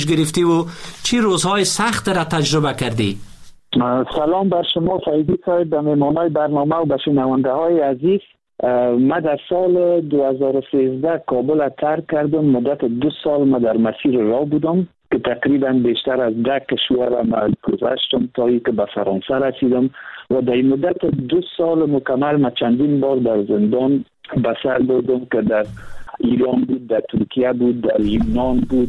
گرفتی و چی روزهای سخت را تجربه کردی؟ سلام بر شما فیضی صاحب، به مهمانای برنامه و به شنونده های عزیز. من در سال 2013 کابل را ترک کردم. مدت 2 سال من در مسیر راه بودم که تقریبا بیشتر از 10 کشور من گذشتم تا اینکه به فرانسه رسیدم و در این مدت 2 سال مکمل من چندین بار در زندان به سر بردم که در ایران بود، در ترکیه بود، در یونان بود،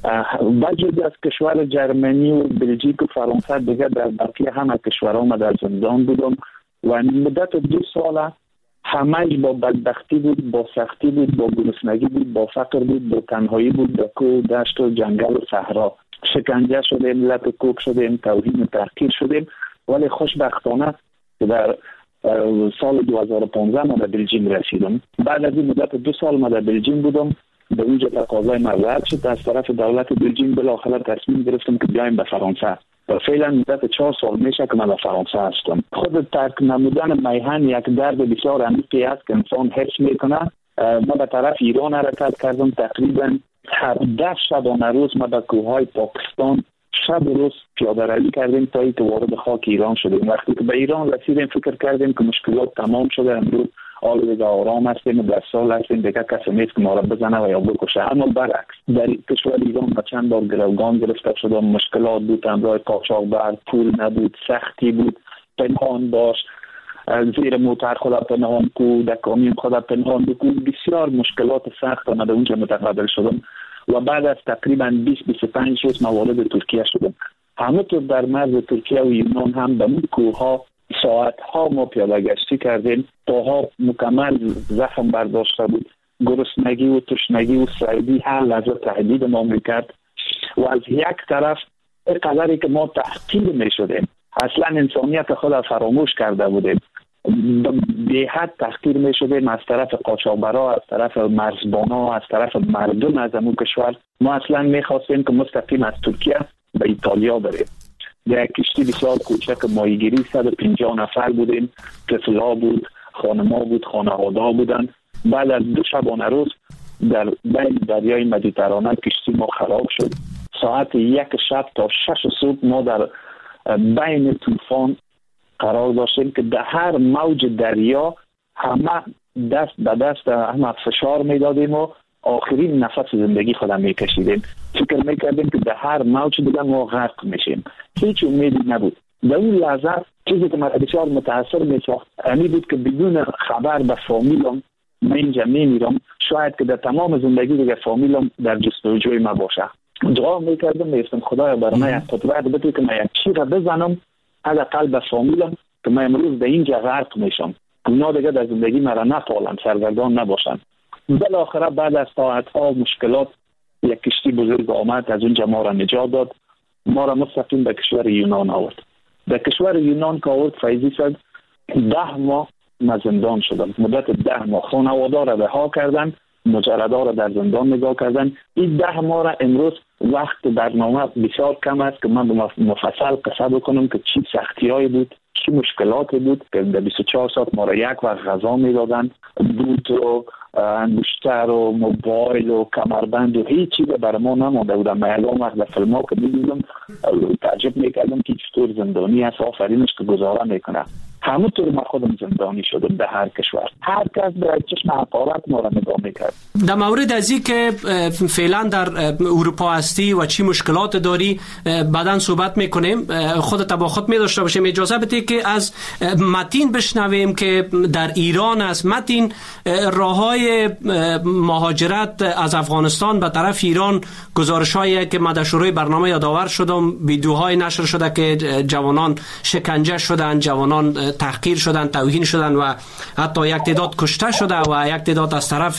بجز از کشور جرمنی و بلژیک و فرانسه دیگه در باقی همه کشورها ما در زندان بودم و مدت 2 سال همه با بدبختی بود، با سختی بود، با گرسنگی بود، با فقر بود، با تنهایی بود، با کوه دشت و جنگل و صحرا شکنجه شدیم، لط کوک شدیم، توهین و تحقیر شدیم. ولی خوشبختانه در سال 2015 ما در بلژیم رسیدم. بعد از این مدت 2 سال ما در بلژیم بودم، به اونجا تقاضای من رد شد از طرف دولت بلژیم. بالاخره تصمیم گرفتم که بیایم به فرانسه و فعلا مدت 4 سال میشه که من به فرانسه هستم. خود ترک نمودن میهن یک درد بسیار عمیقی است که انسان حس میکنه. ما به طرف ایران حرکت کردم، تقریبا 17 شبانه روز ما به کوههای پاکستان شب و روز پیاده روی کردیم تا اینکه وارد خاک ایران شدیم. وقتی که به ایران رسیدیم فکر کردیم که مشکلات تمام شده، امروز حال دیگه آرام هستیم، در سال هستیم، دیگه کسی نیست که ما را بزنه و یا بکشه. اما برعکس در کشور ایران با چند بار گروگان گرفته شدم، مشکلات بود، همراه قاچاقبر، پول نبود، سختی بود، پنهان باش، زیر موتر خدا پنهان کو، در کامیون خدا پنهان کو، بسیار مشکلات سخت آمده اونجا متقابل شدم و بعد از تقریبا 20-25 روز ما وارد ترکیه شدم. همونطور در مرز ترکیه و یونان هم به کوهها ساعتها ما پیاده گشتی کردیم، پاها مکمل زخم برداشته بود، گرسنگی و تشنگی و سردی هر لحظه تهدید ما میکرد و از یک طرف قدری که ما تحقیر میشدیم، اصلا انسانیت خود فراموش کرده بودیم، به حد تحقیر میشدیم از طرف قاچاقبرا، از طرف مرزبانا، از طرف مردم از امون کشور. ما اصلا میخواستیم که مستقیم از ترکیه به ایتالیا بریم. در کشتی بسیار کوچک ماهیگیری 150 نفر بودیم، طفل‌ها بود، خانم‌ها بود، خانواده‌ها بودن. بعد از 2 شبانه روز در بین دریای مدیترانه کشتی ما خراب شد. ساعت 1 شب تا 6 صبح ما در بین طوفان قرار داشتیم که در هر موج دریا همه دست به دست همه فشار میدادیم و آخرین نفس زندگی خودم میکشیدیم. فکر میکردیم که در هر موج دیگه ما غرق میشیم. هیچ امیدی نبود. در اون لحظه چیزی که من بسیار متاثر میساخت این بود که بدون خبر به فامیلم من اینجا میمیرم، شاید که در تمام زندگی دیگه فامیلم در جستجوی ما باشه. دعا میکردم، میگفتم خدایا برای من یک قدرت بده که من یک چیز بزنم حداقل به فامیلم که من امروز در اینجا غرق میشم، اونا دیگه در زندگی مرا نپالن، سرگردان نباشن. بالاخره بعد از ساعت‌ها مشکلات یک کشتی بزرگ آمد، از اونجا ما را نجات داد، ما را مستقیم به کشور یونان آورد. در کشور یونان که آورد فیضی صد 10 ماه من زندان شدم. مدت 10 ماه خانواده را رها کردن، مجردا را در زندان نگاه کردن. این 10 ماه را امروز وقت برنامه بسیار کم است که من مفصل قصه بکنم که چی سختی‌هایی بود، چی مشکلاتی بود که در 24 ساعت ما را یک وقت غذا میدادن، دود و انگشتر و موبایل و کمربند و هیچ چیز برای ما نمانده بود. من الان وقت در فیلم ها که می‌دیدم تعجب میکردم که چطور زندانی هست، آفرینش که گزاره میکنه. همونطور من خودم زندانی شدم در هر کشور. هر کس به چشم حقارت ما را نگاه میکرد. در مورد از این که فعلا در اروپا هستی و چی مشکلات داری بعداً صحبت میکنیم، خودت با خود می‌داشته باشیم. اجازه بده که از متین بشنویم که در ایران است. متین، راههای مهاجرت از افغانستان به طرف ایران، گزارش‌هایی که من در شروع برنامه یادآور شدم، ویدیوهای نشر شده که جوانان شکنجه شدند، جوانان تحقیر شدند، توهین شدند و حتی یک تعداد کشته شده و یک تعداد از طرف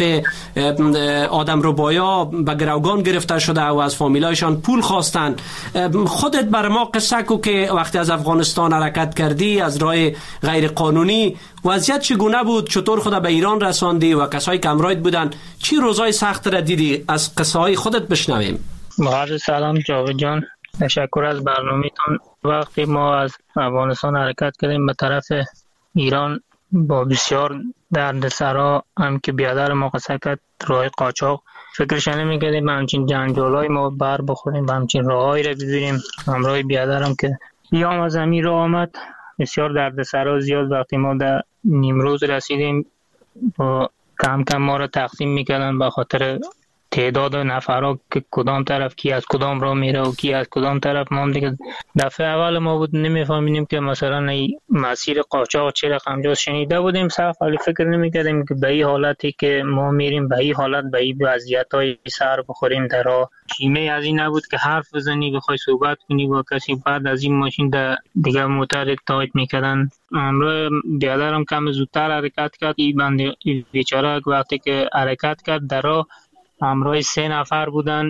آدمربایا به گروگان گرفته شده و از فامیلایشان پول خواستند. خودت بر ما قصه کو که وقتی از افغانستان حرکت کردی از راه غیر قانونی، وضعیت چگونه بود؟ چطور خود به ایران رساندی و کسایی که همراهت بودن چی روزای سخت را دیدی؟ از قصه های خودت بشنویم. عرض سلام جاوید جان، تشکر از برنامه‌تون. وقتی ما از افغانستان حرکت کردیم به طرف ایران با بسیار دردسرا هم که بیادر ما قصه کرد، راه قاچاق فکرش نمی‌کردیم همچین جنجالای ما بر بخوریم، همچین راههایی را ببینیم. همراه بیادرم که یام از امیر راه آمد، بسیار دردسرا زیاد. وقتی ما در نیمروز رسیدیم با کم کم ما را تقسیم میکردن به خاطر تعداد نفرها که کدام طرف کی از کدام راه میره و کی از کدام طرف. ما هم دیگه دفعه اول ما بود نمیفهمیدیم که مثلا این مسیر قاچاق چه رقم جاست. شنیده بودیم صرف، ولی فکر نمیکردیم که به این حالتی که ما میریم به این حالت، به این وضعیت‌های سر بخوریم در راه. شیمه از این نبود که حرف بزنی بخوای صحبت کنی با کسی. بعد از این ماشین دیگه موتر تایت میکردن. امروز بیادرم کم زودتر حرکت کرد. این بنده بیچاره وقتی که حرکت کرد در راه همراه 3 نفر بودن.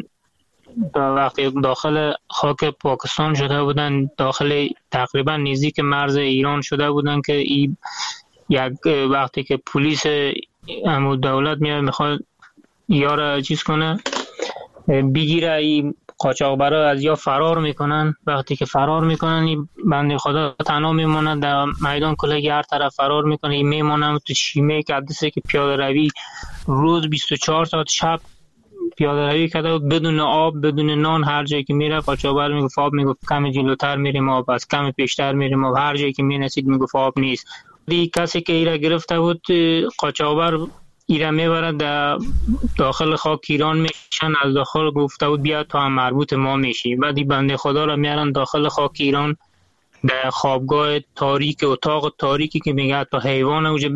وقتی داخل خاک پاکستان شده بودن، داخل تقریبا نزدیک مرز ایران شده بودن که یک وقتی که پلیس امو دولت میخواد یارو چیز کنه بگیره، این قاچاقبرا از یا فرار میکنن. وقتی که فرار میکنن این بنده خدا تنها میمونه در میدان کلگی، هر طرف فرار میکنه. این میمونه تو شیمه که عدسه که پیاده روی روز 24 ساعت شب پیاده روی کرده بدون آب بدون نان. هر جایی که میره قاچاقبر میگفت آب، میگفت کم جلوتر میریم آب، از کم پیشتر میریم آب. هر جایی که میرسید میگفت آب نیست. دی کسی که ایره گرفته بود قاچاقبر ایره میبرد داخل خاک ایران میشن. از داخل گفته بود بیا تو هم مربوط ما میشی. بعدی بنده خدا را میارن داخل خاک ایران در خوابگاه تاریک، اتاق تاریکی که میگه تا حیوان اوج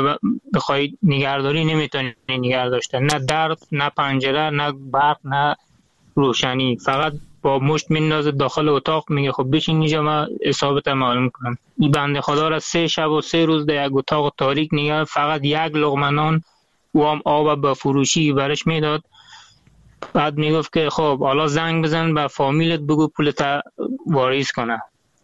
بخوای نگهداری نمیتونی نگه داشته. نه در، نه پنجره، نه برق، نه روشنی. فقط با مشت میندازه داخل اتاق، میگه خب بشین اینجا ما حسابت معلوم کنم. این بنده خدا را 3 شب و 3 روز در یک اتاق تاریک نگه، فقط 1 لقمه نان و هم آب به فروشی برش میداد. بعد میگفت که خب حالا زنگ بزن به فامیلت بگو پولت واریز کنه.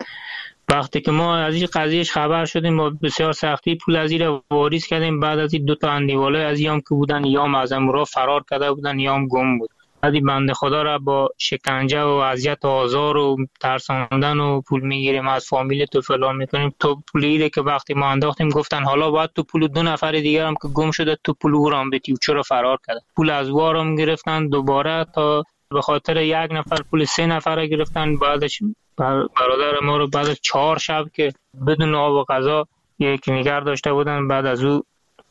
وقتی که ما از این قضیهش خبر شدیم با بسیار سختی پول از این واریز کردیم. بعد از این 2 تا اندیواله از یام که بودن، یام از امورا فرار کرده بودن، یام گم بود. بعد بنده خدا را با شکنجه و اذیت و آزار و ترساندن و پول میگیریم از فامیل تو فلان میکنیم. تو پولی که وقتی ما انداختیم گفتن حالا باید تو پول 2 نفر دیگر هم که گم شده تو پول او را بدی و چرا فرار کرده. پول از وارم گرفتن دوباره تا به خاطر 1 نفر پول 3 نفر گرفتن. بعدش برادر ما رو بعد از 4 شب که بدون آب و غذا یک نگار داشته بودن، بعد از او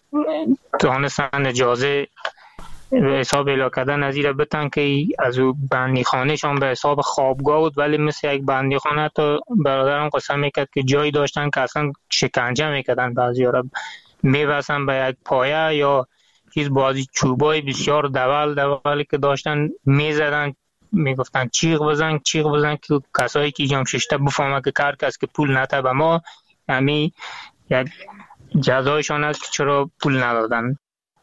تونستن اجازه به حساب اعلام کردن از ایره بتن که از او بندی خانه شان به حساب خوابگاه بود، ولی مثل یک بندی خانه. تا برادرم قسم میکرد که جایی داشتن که اصلا شکنجه میکردن، بعضی ها میبسن به یک پایه یا چیز بازی چوبای بسیار دولی که داشتن میزدن، میگفتن چیغ بزن که کسایی که جام ششته بفهمه که کار کس که پول نده به ما، یعنی یک جزایشان است که چرا پول ندادن.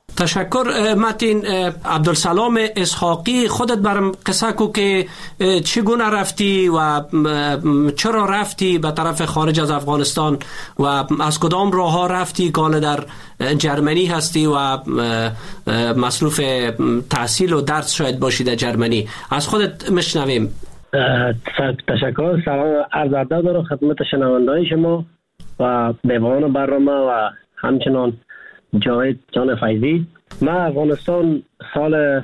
تشکر متین. عبدالسلام اسحاقی، خودت برام قصه کو که چگونه رفتی و چرا رفتی به طرف خارج از افغانستان و از کدام راه ها رفتی که حالا در جرمنی هستی و مصروف تحصیل و درس شاید باشی در جرمنی. از خودت مشنویم. تشکر. سلام عرض ادب دارم خدمت شنونده‌های شما و میهمان برنامه و همچنان جاوید جان فیضی. من افغانستان سال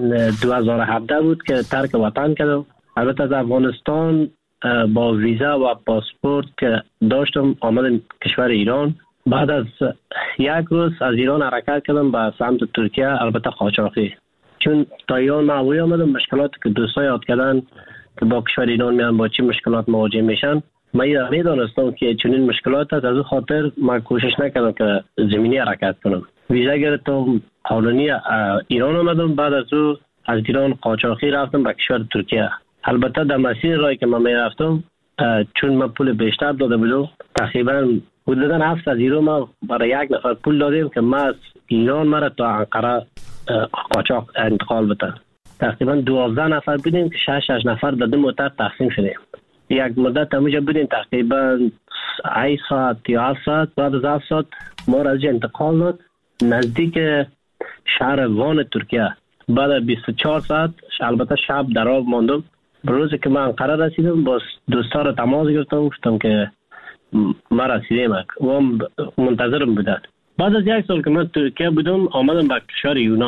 2017 بود که ترک وطن کردم. البته از افغانستان با ویزا و پاسپورت که داشتم آمدم کشور ایران. بعد از 1 روز از ایران حرکت کردم به سمت ترکیه، البته قاچاقی. چون تا ایران من آمدم مشکلاتی که دوستان یاد کردن که با کشور ایران میان با چی مشکلات مواجه میشن من میدانستم که چنین مشکلات هست. از اون خاطر من کوشش نکردم که زمینی حرکت کنم. ویزا گرفتم، قانونی ایران آمدم. بعد از او از ایران قاچاقی رفتم به کشور ترکیه. البته در مسیر راهی که من میرفتم چون من پول بیشتر داده بودم، تقریبا حدودا 700 یورو ما برای 1 نفر پول دادیم که ما از ایران مرا تا انقره قاچاق انتقال بده. تقریبا 12 نفر بودیم که 6 نفر در 2 موتر تقسیم شدیم. یک مدت همونجا بودیم تقریبا 8 ساعت یا 7 ساعت. بعد از 7 ساعت ما را از انتقال داد نزدیک شهر وان ترکیه. بعد از 24 ساعت البته شب در آب ماندم. روزی که من انقره رسیدم با دوستا را تماس گفتم که ما رسیدیم و هم منتظرم بودن. بعد از 1 سال که من ترکیه بودم آمدم به کشور یونان.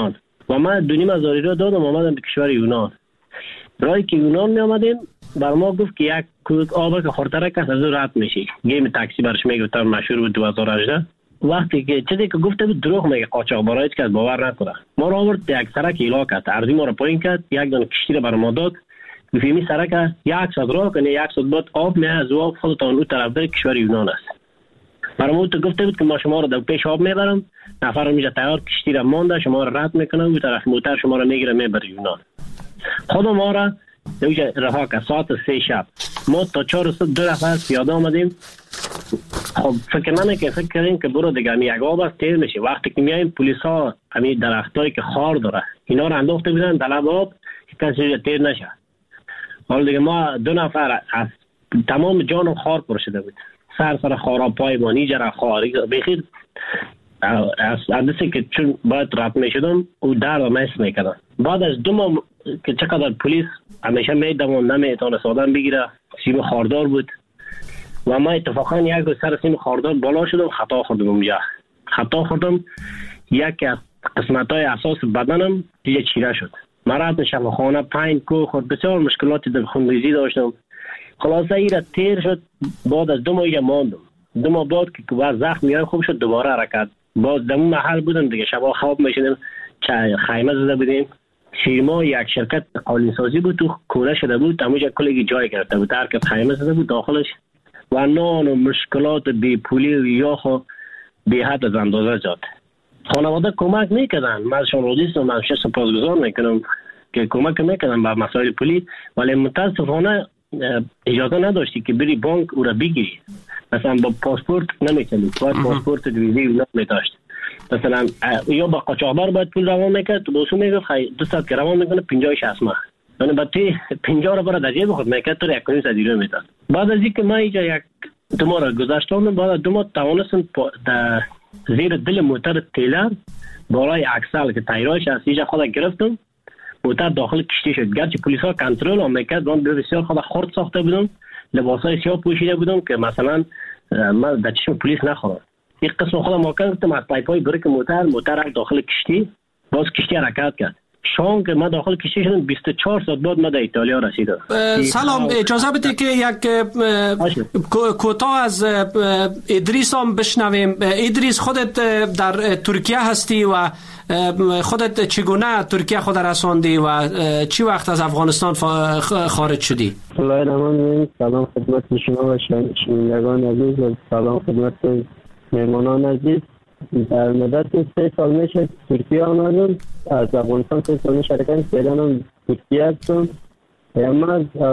و من 2,500 یورو دادم آمدم به کشور یونان. برای که یونان می آمدیم بر ما گفت که یک کودک آب که خورتره کس از او رد میشی. گیم تاکسی برش میگفتم مشهور بود 2018. وقتی که چیزی که گفته بود دروغ میگه، قاچاقبرا هیچ کس باور نکنه. ما را آورد یک سرک ایلا کرد، ارزی ما را پایین کرد، یک دانه کشتی را بر ما داد. گفتیم سرک 100 راه کنه، 100 باد آب میاد از آب خودتان اون طرف در کشور یونان است. برای ما تو گفته بود که ما شما را در پیش آب میبرم، نفر میشه تیار کشتی را مانده شما را رد میکنه و طرف موتر شما را میگیره میبره یونان. خود ما را دوجه رها که ساعت 3 شب ما تا 4 صبح 2 نفر پیاده آمدیم. خب فکر کردیم که برو دیگه می یک آب است تیر میشه. وقتی که میایم پلیس ها همین درختایی که خار داره اینا رو انداخته بودن در لب آب که کسی تیر نشه. حالا دیگه ما 2 نفر از تمام جانم خار پرشده بود، سر خارا پای ما نیجره خاری بخیر از عدسی که چون باید رد میشدم او درد مس میکردم. بعد از 2 ماه که چقدر پلیس همیشه میدم نمیتونه سادم بگیره، سیم خاردار بود و ما اتفاقا یک سر سیم خاردار بالا شدم، خطا خوردم یکی از قسمت های اساس بدنم دیگه چیره شد. من رفت شفا خانه 5 کو خود بسیار مشکلاتی در خونریزی داشتم. خلاصه ایره تیر شد. بعد از 2 ماه ماندم. 2 ماه بعد که زخم میاد خوب شد دوباره حرکت. باز در اون محل بودم دیگه، شبا خواب میشدیم، خیمه زده بودیم. شیرما یک شرکت قالین سازی بود تو کوره شده بود، تموجه کلگی جای گرفته بود، هر خیمه زده بود داخلش و نان و مشکلات بی پولی و یاخو بی حد از اندازه جات. خانواده کمک میکردن، من ازشون راضی من سپاسگزار میکنم که کمک میکردن به مسائل پولی، ولی متاسفانه اجازه نداشتی که بری بانک او را بگیری. مثلا با پاسپورت نمیتونی، باید پاسپورت ویزی اونا میداشت. مثلا یا با قاچاقبر باید پول روان میکرد، تو بوسو میگفت 200 که روان میکنه 50-60 ماه، یعنی بعد 50 رو برای در جیب خود میکرد تو 1.5 یورو میداد. بعد از اینکه ما اینجا یک 2 ماه را گذاشتم، بعد از 2 ماه توانستم در زیر دل موتر تیلر بالای اکسل که تایرایش هست اینجا خود گرفتم، موتر داخل کشتی شد. گرچه پلیس ها کنترل هم میکرد، من بسیار خود خرد ساخته بودم، لباس های سیاه پوشیده بودم که مثلا من در چشم پلیس نخورم. یک قسم خودم واقعا گفتم از پایپای بریک موتر داخل کشتی، باز کشتی حرکت کرد. شام که ما داخل کشتی شدم 24 ساعت بعد ما در ایتالیا رسیدم. سلام، اجازه بده که یک کوتاه از ادریس هم بشنویم. ادریس، خودت در ترکیه هستی و خودت چگونه ترکیه خود رساندی و چی وقت از افغانستان خارج شدی؟ سلام خدمت شما و شنوندگان عزیز و سلام خدمت مهمانان عزیز. در مدت 3 سال میشه ترکیه آمدم، از افغانستان 3 سال میشه حرکت کردم، ترکیه هستم.